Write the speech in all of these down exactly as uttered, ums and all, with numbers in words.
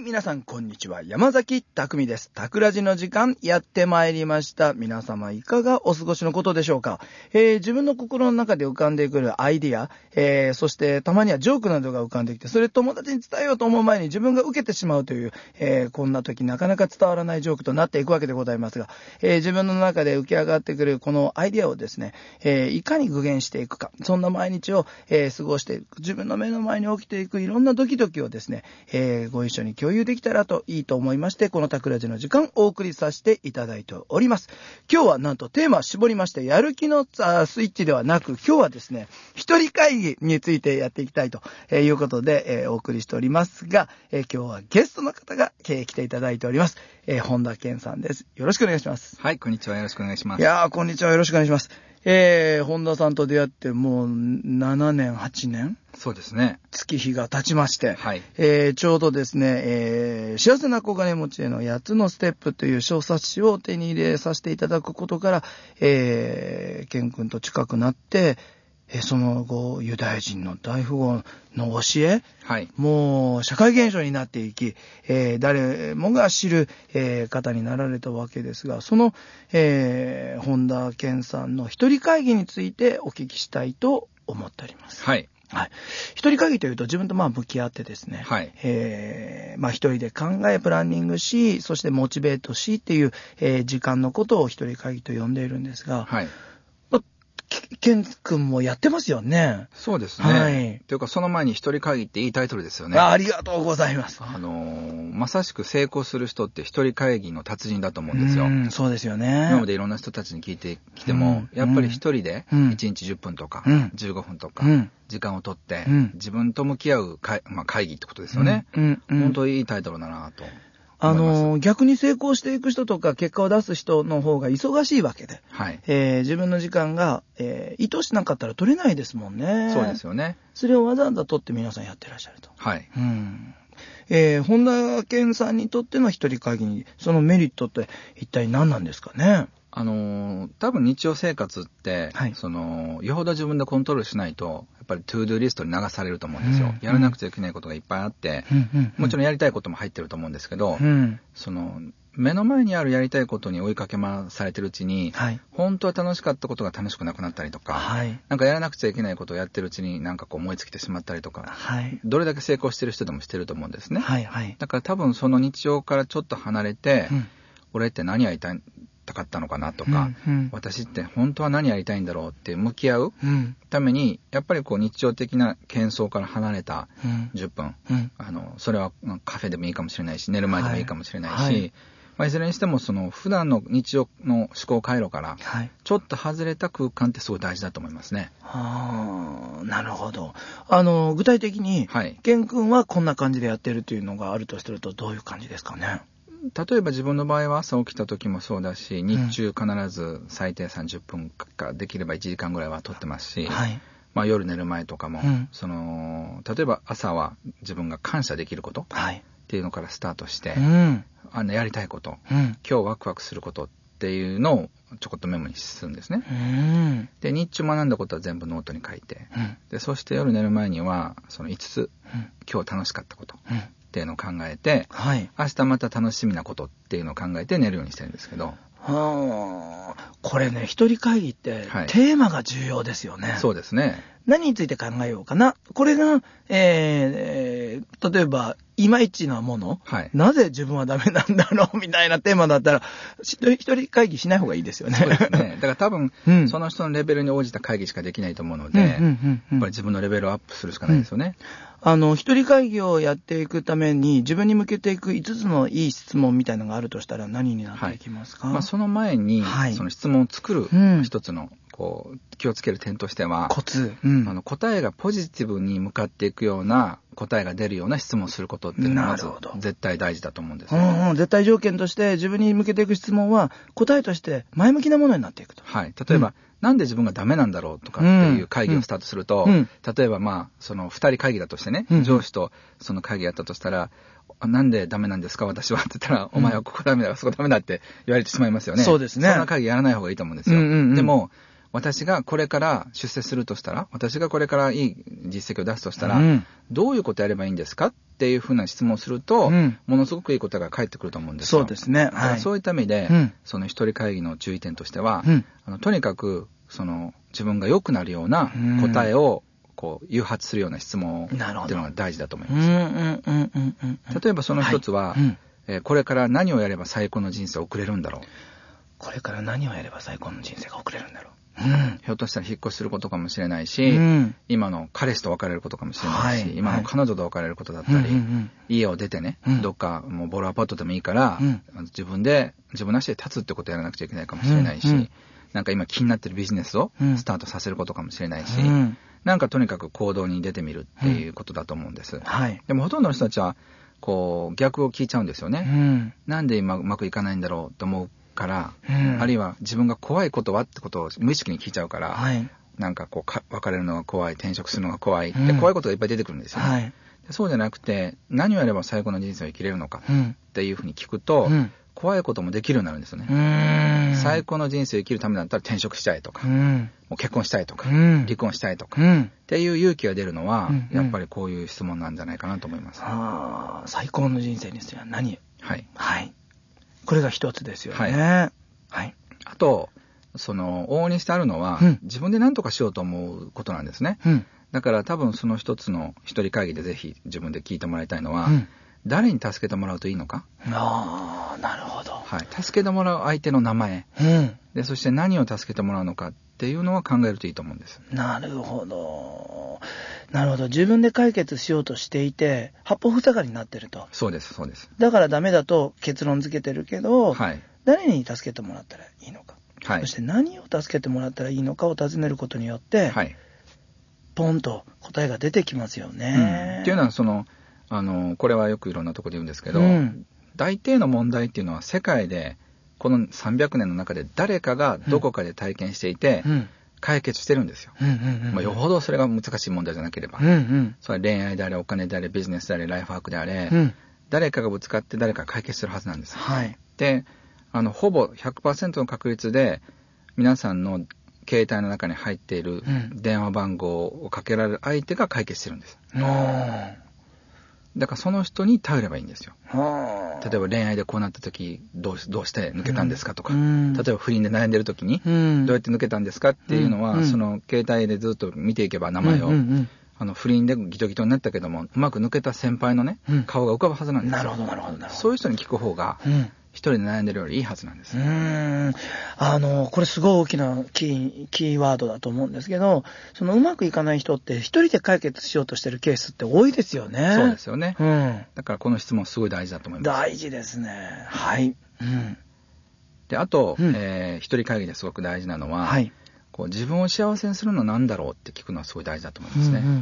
皆さんこんにちは。山崎匠です。タクラジの時間やってまいりました。皆様いかがお過ごしのことでしょうか。えー、自分の心の中で浮かんでくるアイディア、えー、そしてたまにはジョークなどが浮かんできて、それ友達に伝えようと思う前に自分が受けてしまうという、えー、こんな時なかなか伝わらないジョークとなっていくわけでございますが、えー、自分の中で浮き上がってくるこのアイディアをですね、えー、いかに具現していくか、そんな毎日を、えー、過ごしていく、自分の目の前に起きていくいろんなドキドキをですね、えー、ご一緒に共有できたらといいと思いまして、このタクラジの時間お送りさせていただいております。今日はなんとテーマ絞りまして、やる気のスイッチではなく、今日はですね、一人会議についてやっていきたいということで、えー、お送りしておりますが、えー、今日はゲストの方が、えー、来ていただいております。えー、本田健さんです。よろしくお願いします。 はい、こんにちは。よろしくお願いします。 いやー、こんにちは。よろしくお願いします。えー、本田さんと出会ってもうななねん、はちねんそうですね。 月日が経ちまして、 はい。 えー、ちょうどですね、えー、幸せな小金持ちへのやっつのステップという小冊子を手に入れさせていただくことから、えー、ケン君と近くなって、えー、その後、ユダヤ人の大富豪の教え、 はい、 もう社会現象になっていき、えー、誰もが知る、えー、方になられたわけですが、その、えー、本田健さんの一人会議についてお聞きしたいと思っております。 はい。 はい。一人会議というと自分とまあ向き合ってですね、 はい。 えー、まあ一人で考え、プランニングし、そしてモチベートしっていう、えー、時間のことを一人会議と呼んでいるんですが、 はい。 ケン君もやってますよね。 そうですね。 はい。 というかその前に一人会議っていいタイトルですよね。 あ、ありがとうございます。 あのー、まさしく成功する人って一人会議の達人だと思うんですよ。 うん、そうですよね。 今までいろんな人たちに聞いてきても、うん、やっぱり一人でいちにちじゅっぷんとか、うん、じゅうごふんとか、時間をとって、うん、自分と向き合う会、まあ、会議ってことですよね。うんうん、本当にいいタイトルだなと。 あのー、逆に成功していく人とか結果を出す人の方が忙しいわけで、 はい、 えー、自分の時間が、えー、意図しなかったら取れないですもんね。 そうですよね。 それをわざわざ取って皆さんやってらっしゃると。 はい。 うん。えー、本田健さんにとっての一人会議にそのメリットって一体何なんですかね。 あのー、多分日常生活って、はい、そのよほど自分でコントロールしないとやっぱりトゥードゥーリストに流されると思うんですよ、うん、やらなくちゃいけないことがいっぱいあって、うんうんうん、もちろんやりたいことも入ってると思うんですけど、うん、その目の前にあるやりたいことに追いかけ回されてるうちに、はい、本当は楽しかったことが楽しくなくなったりとか、はい、なんかやらなくちゃいけないことをやってるうちになんかこう思いつきてしまったりとか、はい、どれだけ成功してる人でもしてると思うんですね、はいはい、だから多分その日常からちょっと離れて、うん、俺って何やりたいたかったのかなとか、うんうん、私って本当は何やりたいんだろうって向き合うために、やっぱりこう日常的な喧騒から離れたじゅっぷん、うん、あのそれはカフェでもいいかもしれないし、寝る前でもいいかもしれないし、はいはい、まあ、いずれにしてもその普段の日常の思考回路からちょっと外れた空間ってすごい大事だと思いますね。 はあ、なるほど。あの具体的に、はい、ケン君はこんな感じでやってるというのがあるとするとどういう感じですかね。 例えば自分の場合は朝起きた時もそうだし、日中必ず最低さんじゅっぷんかできればいちじかんぐらいは取ってますし、はい、まあ、夜寝る前とかも、うん、その例えば朝は自分が感謝できることっていうのからスタートして、はい、あのやりたいこと、うん、今日ワクワクすることっていうのをちょこっとメモにするんですね、うん、で日中学んだことは全部ノートに書いて、うん、でそして夜寝る前にはそのいつつ、うん、今日楽しかったこと、うんっていうのを考えて、はい、明日また楽しみなことっていうのを考えて寝るようにしてるんですけど、 はあ、これね、一人会議って、はい、テーマが重要ですよね。 そうですね。 何について考えようかな。これが、えーえー、例えばいまいちなもの、はい、なぜ自分はダメなんだろうみたいなテーマだったら一人会議しない方がいいですよね。 そうですね。だから多分、うん、その人のレベルに応じた会議しかできないと思うので、うんうんうんうん、やっぱり自分のレベルをアップするしかないですよね。 うん、あの一人会議をやっていくために自分に向けていくいつつのいい質問みたいなのがあるとしたら何になっていきますか。 はい、まあ、その前に、はい、その質問を作る一つの、うん、こう気をつける点としてはコツ、うん、 あの答えがポジティブに向かっていくような答えが出るような質問をすることっていうのがまず絶対大事だと思うんですよ、ね、 うんうん、絶対条件として自分に向けていく質問は答えとして前向きなものになっていくと、 はい、例えば、うん、なんで自分がダメなんだろうとかっていう会議をスタートすると、うんうん、例えばまあそのふたり会議だとしてね、うん、上司とその会議やったとしたら、なんでダメなんですか私はって言ったら、うん、お前はここダメだそこダメだって言われてしまいますよね。 そうですね。 そんな会議やらない方がいいと思うんですよ、うんうんうん、でも私がこれから出世するとしたら、私がこれからいい実績を出すとしたら、うん、どういうことやればいいんですかってっていうふうな質問をすると、うん、ものすごくいい答えが返ってくると思うんですよ。 そうですね。はい、 そういった意味で、うん、その一人会議の注意点としては、うん、あのとにかくその自分が良くなるような答えをこう誘発するような質問っていうのが大事だと思います。例えばその一つは、はい、うんえー、これから何をやれば最高の人生を送れるんだろう。 これから何をやれば最高の人生が送れるんだろう。 うん、ひょっとしたら引っ越しすることかもしれないし、うん、今の彼氏と別れることかもしれないし、はい、今の彼女と別れることだったり、はい、家を出てね、うん、どっかもうボロアパートでもいいから、うん、自分で自分の足で立つってことをやらなくちゃいけないかもしれないし、うんうん、なんか今気になってるビジネスをスタートさせることかもしれないし、うん、なんかとにかく行動に出てみるっていうことだと思うんです。うんはい、でもほとんどの人たちはこう逆を聞いちゃうんですよね。うん、なんで今うまくいかないんだろうと思うから、うん、あるいは自分が怖いことはってことを無意識に聞いちゃうから、はい、なんかこうか別れるのが怖い、転職するのが怖いって、うん、怖いことがいっぱい出てくるんですよね。はい、そうじゃなくて何をやれば最高の人生を生きれるのかっていうふうに聞くと、うん、怖いこともできるようになるんですよね。うん最高の人生を生きるためだったら転職したいとか、うん、もう結婚したいとか、うん、離婚したいとか、うん、っていう勇気が出るのは、うん、やっぱりこういう質問なんじゃないかなと思います。 あ最高の人生にすれば何はい、はいこれが一つですよね。はい。はい、 あと、その、往々にしてあるのは、うん、自分で何とかしようと思うことなんですね。うん、だから多分その一つの一人会議でぜひ自分で聞いてもらいたいのは、うん、誰に助けてもらうといいのか。 ああ、なるほど。 はい。助けてもらう相手の名前。うん、で、そして何を助けてもらうのかっていうのは考えるといいと思うんです。 なるほど。なるほど。自分で解決しようとしていて、八方塞がりになってると。 そうです、そうです。 だからダメだと結論付けてるけど、はい、誰に助けてもらったらいいのか。はい、そして何を助けてもらったらいいのかを尋ねることによって、はい、ポンと答えが出てきますよね。 うん、っていうのは、その、あの、これはよくいろんなところで言うんですけど、うん、大抵の問題っていうのは世界で、このさんびゃくねんの中で誰かがどこかで体験していて、うんうん解決してるんですよ。うんうんうんうんまあ、よほどそれが難しい問題じゃなければ、うんうん、それは恋愛であれ、お金であれ、ビジネスであれ、ライフワークであれ、うん、誰かがぶつかって誰かが解決してるはずなんです。はい、で、あのほぼ ひゃくパーセント の確率で皆さんの携帯の中に入っている電話番号をかけられる相手が解決してるんです。うん、だからその人に頼ればいいんですよ。例えば恋愛でこうなった時どうし、どうして抜けたんですかとか、うん、例えば不倫で悩んでる時にどうやって抜けたんですかっていうのは、うん、その携帯でずっと見ていけば名前を、うんうんうん、あの不倫でギトギトになったけどもうまく抜けた先輩のね、うん、顔が浮かぶはずなんですよ。 なるほどなるほどなるほど。 そういう人に聞く方が、うん一人で悩んでるよりいいはずなんです。 うーんあのこれすごい大きなキー、キーワードだと思うんですけど、そのうまくいかない人って一人で解決しようとしてるケースって多いですよね。 そうですよね。うん、だからこの質問すごい大事だと思います。 大事ですね。はい。うん、 であと、うんえー、一人会議ですごく大事なのは、はい、こう自分を幸せにするのは何だろうって聞くのはすごい大事だと思いますね。うんうんうんうん、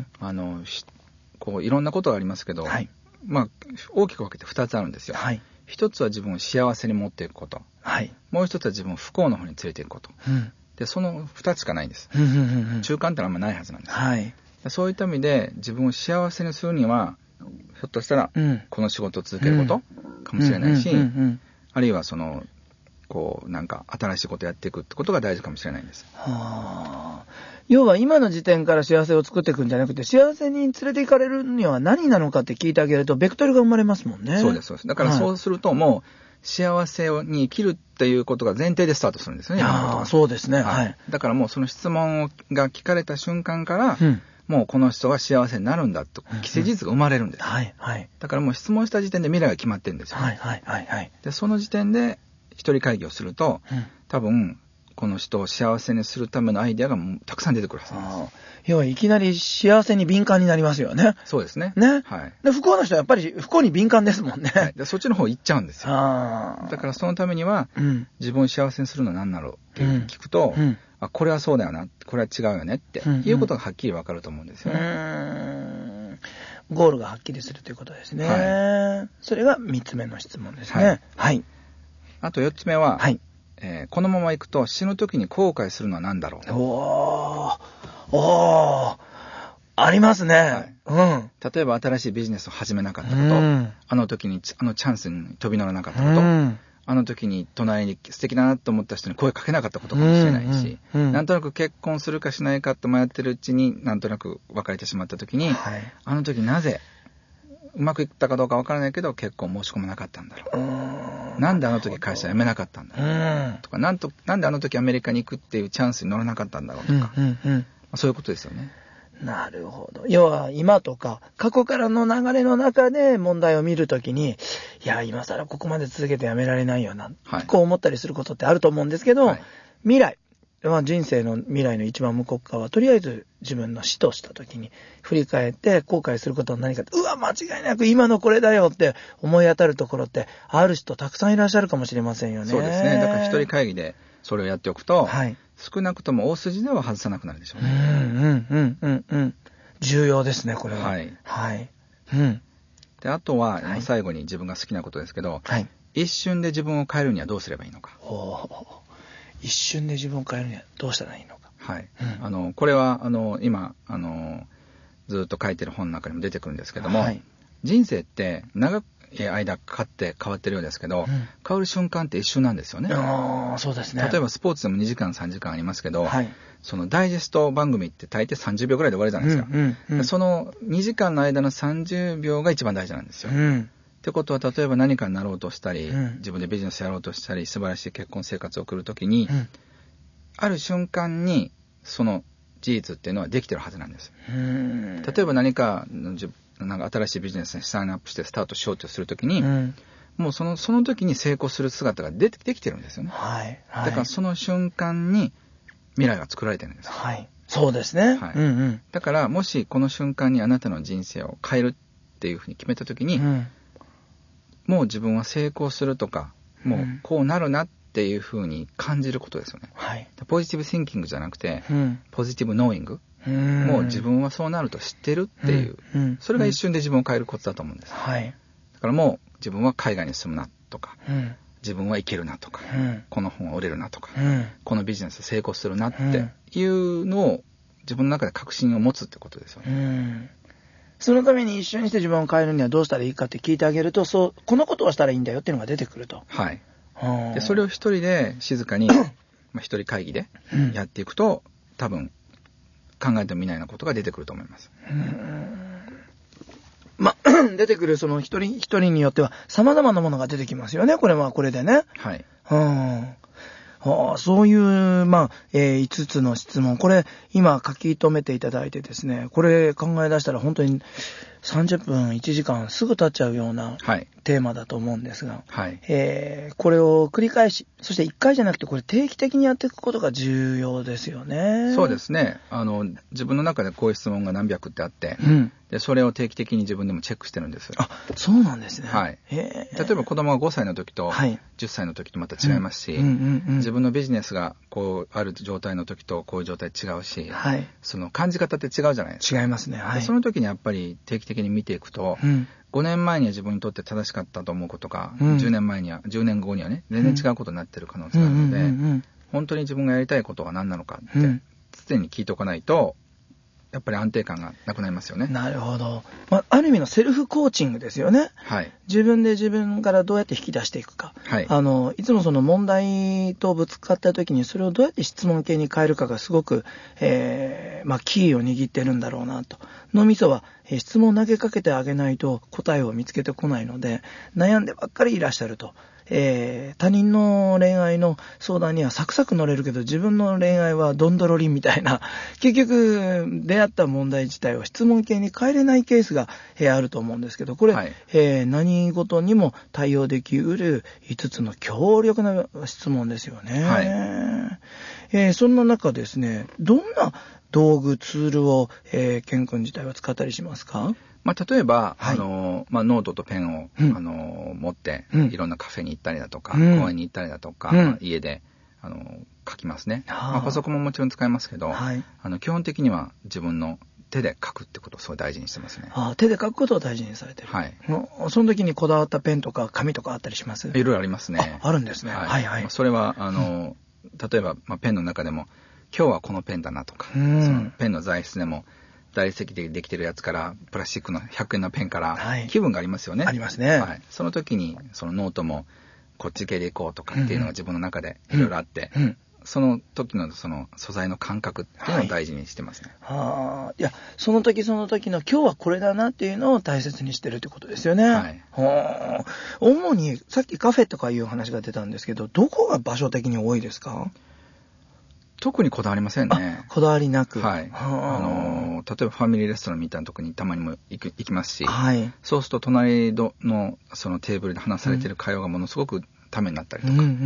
あのこういろんなことがありますけど、はいまあ、大きく分けてふたつあるんですよ。はい一つは自分を幸せに持っていくこと、はい、もう一つは自分を不幸の方に連れていくこと、うん、でその二つしかないんです、うんうんうんうん、中間ってのはあんまないはずなんです、はい、そういった意味で自分を幸せにするにはひょっとしたらこの仕事を続けることかもしれないし、うんうんうんうん、あるいはそのこうなんか新しいことをやっていくってことが大事かもしれないんです。はあ要は今の時点から幸せを作っていくんじゃなくて幸せに連れて行かれるには何なのかって聞いてあげるとベクトルが生まれますもんね。 そうですそうです。だからそうするともう幸せに生きるっていうことが前提でスタートするんですよね。 ああそうですね、はい、 だからもうその質問が聞かれた瞬間から、うん、もうこの人が幸せになるんだと既成事実が生まれるんです、うんうんはいはい、だからもう質問した時点で未来が決まってるんですよ、ねはいはいはいはい、でその時点で一人会議をすると、うん、多分この人を幸せにするためのアイデアがたくさん出てくるはずなんです。 要はいきなり幸せに敏感になりますよね。 そうですね。 ね。はい。で不幸な人はやっぱり不幸に敏感ですもんね。はい、 でそっちの方行っちゃうんですよ。あだからそのためには、うん、自分を幸せにするのは何だろうって聞くと、うんうん、あこれはそうだよな、これは違うよねって、うんうん、いうことがはっきり分かると思うんですよね。うーんゴールがはっきりするということですね。はい、それがみっつめの質問ですね。はい。はい、 あとよっつめは。はいえー、このまま行くと死ぬ時に後悔するのは何だろう。 おーおーありますね、はいうん、 例えば新しいビジネスを始めなかったこと、うん、あの時にあのチャンスに飛び乗らなかったこと、うん、あの時に隣に素敵だなと思った人に声かけなかったことかもしれないし、うんうんうん、なんとなく結婚するかしないかと迷ってるうちになんとなく別れてしまった時に、はい、あの時なぜうまくいったかどうかわからないけど、結婚申し込まなかったんだろう。なんであの時会社辞めなかったんだろう。とか、なんと、なんであの時アメリカに行くっていうチャンスに乗らなかったんだろうとか。うんうんうん、そういうことですよね。 なるほど。要は今とか過去からの流れの中で問題を見るときに、いや、今更ここまで続けてやめられないよな、はい、こう思ったりすることってあると思うんですけど、はい、未来、まあ、人生の未来の一番向こう側はとりあえず自分の死としたときに振り返って後悔することは何か、うわ、間違いなく今のこれだよって思い当たるところってある人たくさんいらっしゃるかもしれませんよね。 そうですね。だから一人会議でそれをやっておくと、はい、少なくとも大筋では外さなくなるでしょうね。 うんうんうんうんうん。重要ですね、これは。 はい。 はい。うん。 で、あとは、はい、最後に自分が好きなことですけど、はい、一瞬で自分を変えるにはどうすればいいのか。 お一瞬で自分を変えるにはどうしたらいいのか。 はい。うん、あの、これは、あの、今、あの、ずっと書いてる本の中にも出てくるんですけども、はい、人生って長く間かかって変わってるようですけど、うん、変わる瞬間って一瞬なんですよね。 あ、そうですね。 例えばスポーツでもにじかんさんじかんありますけど、はい、そのダイジェスト番組って大抵さんじゅうびょうぐらいで終わりじゃないですか、うんうんうん、そのにじかんの間のさんじゅうびょうが一番大事なんですよ、うん、ってことは例えば何かになろうとしたり、うん、自分でビジネスやろうとしたり素晴らしい結婚生活を送るときに、うん、ある瞬間にその事実っていうのはできてるはずなんです、うん、例えば何かなんか新しいビジネスにサインアップしてスタートしようとするときに、うん、もうそのその時に成功する姿が出てできてるんですよね、はいはい、だからその瞬間に未来が作られてるんです、 はい、そうですね、はい、うんうん、 だからもしこの瞬間にあなたの人生を変えるっていうふうに決めた時に、うん、もう自分は成功するとかもうこうなるなっていうふうに感じることですよね、はい、ポジティブシンキングじゃなくて、うん、ポジティブノーイング、もう自分はそうなると知ってるっていう、うんうん、それが一瞬で自分を変えることだと思うんです、はい、だからもう自分は海外に住むなとか、うん、自分はいけるなとか、うん、この本は売れるなとか、うん、このビジネス成功するなっていうのを自分の中で確信を持つってことですよね、うん、 そのために一緒にして自分を変えるにはどうしたらいいかって聞いてあげると、そうこのことをしたらいいんだよっていうのが出てくると、 はい、でそれを一人で静かにまあ一人会議でやっていくと、多分考えてもみないようなことが出てくると思います。うーん、 ま、出てくるその一人一人によっては様々なものが出てきますよね。これはこれでね。はい。うん。はあ、そういう、まあ、えー、いつつの質問。これ、今書き留めていただいてですね、これ考え出したら本当にさんじゅっぷん、いちじかんすぐ経っちゃうようなテーマだと思うんですが、はい、えー、これを繰り返し、そしていっかいじゃなくてこれ定期的にやっていくことが重要ですよね。 そうですね。あの、自分の中でこういう質問が何百ってあって、うん、でそれを定期的に自分でもチェックしてるんです。 あ、そうなんですね。 はい。例えば子供がごさいの時とじゅっさいの時とまた違いますし、自分のビジネスがこうある状態の時とこういう状態違うし、はい、その感じ方って違うじゃないですか。 違いますね。はい、 その時にやっぱり定期的に見ていくと、うん、ごねんまえには自分にとって正しかったと思うことが、うん、じゅうねんまえにはじゅうねんごにはね全然違うことになってる可能性があるので、うんうんうんうん、本当に自分がやりたいことは何なのかって、うん、常に聞いておかないとやっぱり安定感がなくなりますよね。 なるほど。まあ、ある意味のセルフコーチングですよね。はい。自分で自分からどうやって引き出していくか。はい。あの、いつもその問題とぶつかった時にそれをどうやって質問形に変えるかがすごく、えー、まあ、キーを握ってるんだろうなと。脳みそは、えー、質問を投げかけてあげないと答えを見つけてこないので、悩んでばっかりいらっしゃると。えー、他人の恋愛の相談にはサクサク乗れるけど自分の恋愛はドンドロリンみたいな、結局出会った問題自体を質問形に変えれないケースが、えー、あると思うんですけど、これ、はい、えー、何事にも対応できうるいつつの強力な質問ですよね、はい、えー、そんな中ですね、どんな道具ツールを、えー、ケン君自体は使ったりしますか？ まあ、例えば、はい、あのまあ、ノートとペンを、うん、あの持って、うん、いろんなカフェに行ったりだとか、うん、公園に行ったりだとか、うんまあ、家であの書きますね、まあ、パソコンももちろん使いますけど、はい、あの基本的には自分の手で書くってことをすごい大事にしてますね。 あ、手で書くことを大事にされてる。はい。その時にこだわったペンとか紙とかあったりします？ いろいろありますね。 あ、あるんですね。はい、はいはい。 まあ、それはあの、うん、例えば、まあ、ペンの中でも今日はこのペンだなとか、うん、そのペンの材質でも大理石でできてるやつからプラスチックのひゃくえんのペンから気分がありますよね、はい、 ありますね、 はい、その時にそのノートもこっち系でいこうとかっていうのが自分の中でいろいろあって、うんうん、 その時のその素材の感覚っていうのを大事にしてますね。 はい、はあ、いや、その時その時の今日はこれだなっていうのを大切にしてるってことですよね。はい。はあ、主にさっきカフェとかいう話が出たんですけど、どこが場所的に多いですか？ 特にこだわりませんね。 こだわりなく。 はい。あの、例えばファミリーレストランみたいなとこにたまにも行く、行きますし、はい。そうすると隣のそのテーブルで話されている会話がものすごくためになったりとか、うんうんうん、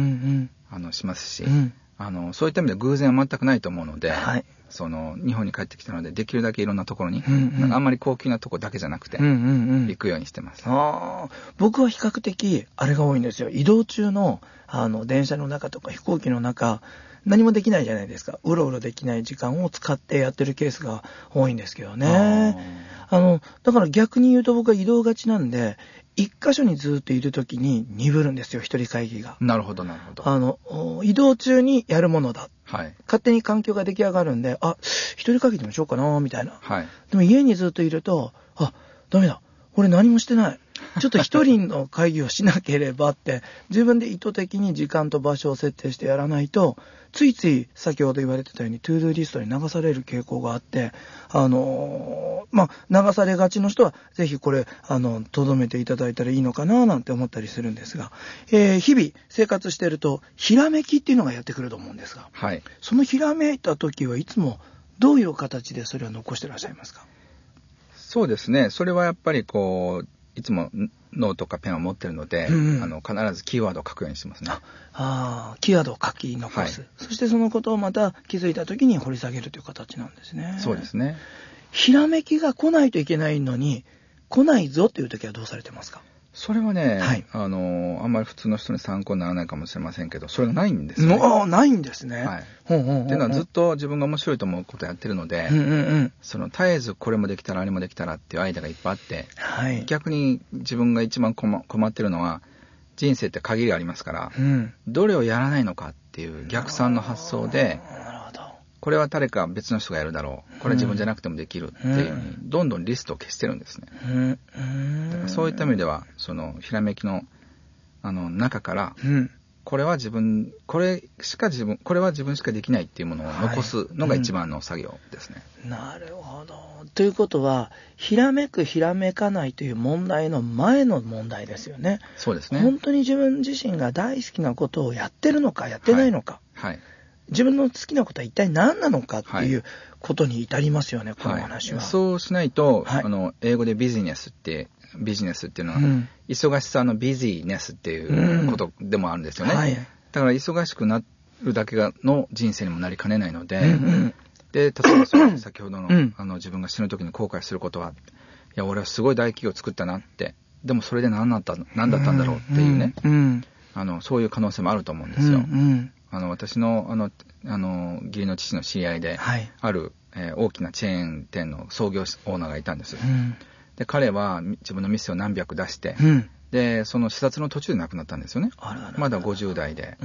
あのしますし、うん、あの、そういった意味で偶然は全くないと思うので、はい。その、日本に帰ってきたので、できるだけいろんなところに、うんうん、あんまり高級なとこだけじゃなくて、うんうんうん、行くようにしてます。 あ、僕は比較的、あれが多いんですよ。移動中の、あの、電車の中とか飛行機の中、何もできないじゃないですか。うろうろできない時間を使ってやってるケースが多いんですけどね。あ, あの、だから逆に言うと僕は移動がちなんで、一箇所にずっといるときに鈍るんですよ、一人会議が。 なるほど、なるほど。 あの、移動中にやるものだ。はい。勝手に環境が出来上がるんで、あ、一人会議でもしようかな、みたいな。はい。でも家にずっといると、あ、ダメだ。俺何もしてない。ちょっと一人の会議をしなければって、自分で意図的に時間と場所を設定してやらないと、ついつい先ほど言われてたようにトゥードゥーリストに流される傾向があって、あのー、まあ、流されがちの人はぜひこれ、あの、留めていただいたらいいのかななんて思ったりするんですが、えー、日々生活していると、ひらめきっていうのがやってくると思うんですが、はい。そのひらめいた時はいつもどういう形でそれを残してらっしゃいますか？ そうですね。それはやっぱりこう、いつもノートかペンを持ってるので、うんうん、あの必ずキーワードを書くようにしてますね。ああ、キーワードを書き残す、はい。そしてそのことをまた気づいたときに掘り下げるという形なんですね。 そうですね。 ひらめきが来ないといけないのに、来ないぞっていうときはどうされてますか？ それはね、はい、あの、あんまり普通の人に参考にならないかもしれませんけど、それがないんですね。 ああ、ないんですね。 はい。ほんほんほんほんっていうのはずっと自分が面白いと思うことをやってるので、うんうんうん、その絶えずこれもできたらあれもできたらっていうアイデアがいっぱいあって、はい、逆に自分が一番困ってるのは、人生って限りありますから、うん、どれをやらないのかっていう逆算の発想で、これは誰か別の人がやるだろう、これは自分じゃなくてもできるっていうふうにどんどんリストを消してるんですね。うん、だからそういった意味ではそのひらめきのあの中から、うん、これは自分これしか自分これは自分しかできないっていうものを残すのが一番の作業ですね。 はい、うん、なるほど。ということはひらめくひらめかないという問題の前の問題ですよね。 そうですね。 本当に自分自身が大好きなことをやってるのかやってないのか。はい。はい、自分の好きなことは一体何なのかっていうことに至りますよね、はい、この話は。 そうしないと、はい、あの英語でビジネスってビジネスっていうのは、うん、忙しさのビジネスっていうことでもあるんですよね。うんはい、だから忙しくなるだけがの人生にもなりかねないので、うんうん、で例えばその先ほどの、うん、あの自分が死ぬ時に後悔することは、いや俺はすごい大企業を作ったなって、でもそれで何だった何だったんだろうっていうね、うんうん、あのそういう可能性もあると思うんですよ。うんうんあの私のあのあの義理の父の知り合いで、はい、ある、えー、大きなチェーン店の創業オーナーがいたんです、うん、で彼は自分の店を何百出して、うん、でその視察の途中で亡くなったんですよね。あらららまだごじゅう代で、うん、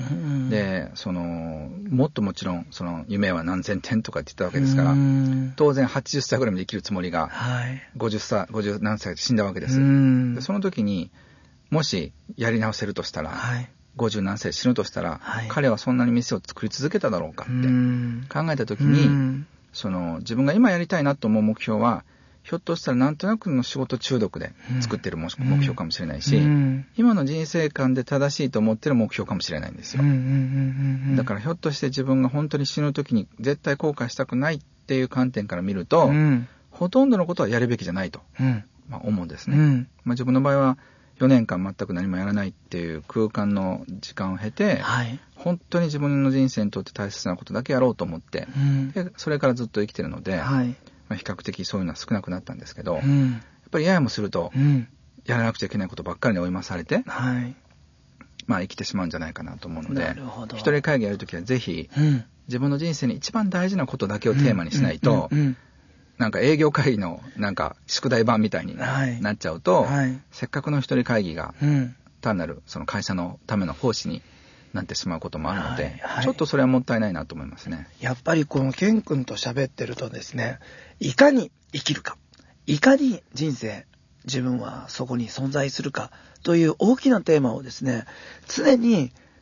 でそのもっともちろんその夢は何千点とかって言ったわけですから、うん、当然はちじゅっさいぐらいまで生きるつもりが、はい、ごじゅっさいごじゅう何歳で死んだわけです、うん、でその時にもしやり直せるとしたら、はいごじゅう何歳死ぬとしたら、はい、彼はそんなに店を作り続けただろうかって考えたときに、その自分が今やりたいなと思う目標は、ひょっとしたらなんとなくの仕事中毒で作ってる目標かもしれないし、今の人生観で正しいと思ってる目標かもしれないんですよ。だからひょっとして自分が本当に死ぬときに絶対後悔したくないっていう観点から見ると、ほとんどのことはやるべきじゃないと、まあ、思うんですね。まあ、自分の場合はよねんかん全く何もやらないっていう空間の時間を経て、はい、本当に自分の人生にとって大切なことだけやろうと思って、うん、でそれからずっと生きてるので、はいまあ、比較的そういうのは少なくなったんですけど、うん、やっぱりややもすると、うん、やらなくちゃいけないことばっかりに追い回されて、はいまあ、生きてしまうんじゃないかなと思うので、一人会議やるときはぜひ、うん、自分の人生に一番大事なことだけをテーマにしないと、うんうんうんうんなんか営業会議のなんか宿題版みたいになっちゃうと、はいはい、せっかくの一人会議が単なるその会社のための奉仕になってしまうこともあるので、はいはい、ちょっとそれはもったいないなと思いますね。 やっぱりこのケン君と喋ってるとですね、いかに生きるか、いかに人生自分はそこに存在するかという大きなテーマをですね、常に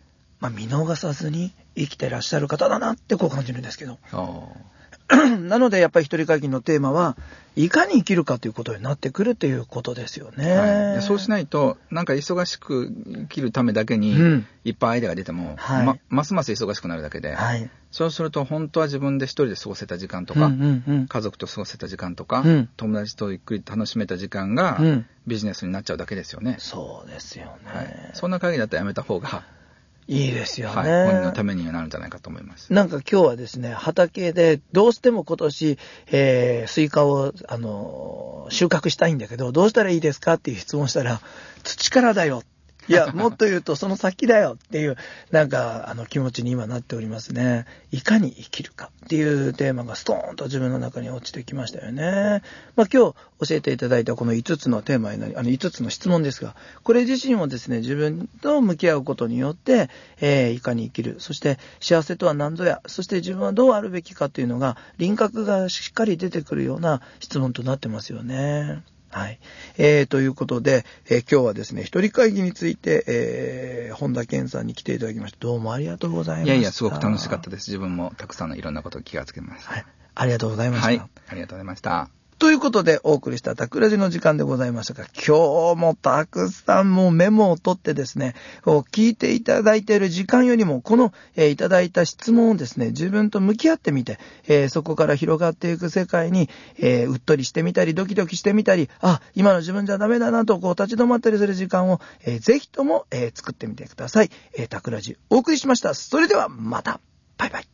まあ、見逃さずに生きてらっしゃる方だなってこう感じるんですけど。なのでやっぱり一人会議のテーマはいかに生きるかということになってくるということですよね。 はい、そうしないとなんか忙しく生きるためだけにいっぱいアイデアが出ても、うんはいま、ますます忙しくなるだけで、はい、そうすると本当は自分で一人で過ごせた時間とか、うんうんうん、家族と過ごせた時間とか、うん、友達とゆっくり楽しめた時間がビジネスになっちゃうだけですよね。 そうですよね、 はい、そんな会議だったらやめた方がいいですよね、 はい、本人のためになるんじゃないかと思います。 なんか今日はですね、畑でどうしても今年、えー、スイカを、あのー、収穫したいんだけど、どうしたらいいですかっていう質問したら、土からだよ。いや、もっと言うとその先だよっていう、なんか、あの気持ちに今なっておりますね。いかに生きるかっていうテーマがストーンと自分の中に落ちてきましたよね。まあ今日教えていただいたこのいつつのテーマになり、あのいつつの質問ですが、これ自身をですね、自分と向き合うことによって、えー、いかに生きる、そして幸せとは何ぞや、そして自分はどうあるべきかというのが、輪郭がしっかり出てくるような質問となってますよね。はい。えー、ということで、えー、今日はですね、一人会議について、えー、本田健さんに来ていただきまして、どうもありがとうございました。 いやいや、すごく楽しかったです。自分もたくさんのいろんなことを気がつけました。 はい。ありがとうございました。 はい。ありがとうございました。 ということでお送りしたタクラジの時間でございましたが、今日もたくさんもうメモを取ってですね、聞いていただいている時間よりもこの、えー、いただいた質問をですね、自分と向き合ってみて、えー、そこから広がっていく世界に、えー、うっとりしてみたりドキドキしてみたり、あ、今の自分じゃダメだなとこう立ち止まったりする時間を、えー、ぜひとも、えー、作ってみてください。えー、タクラジお送りしました。それではまた。バイバイ。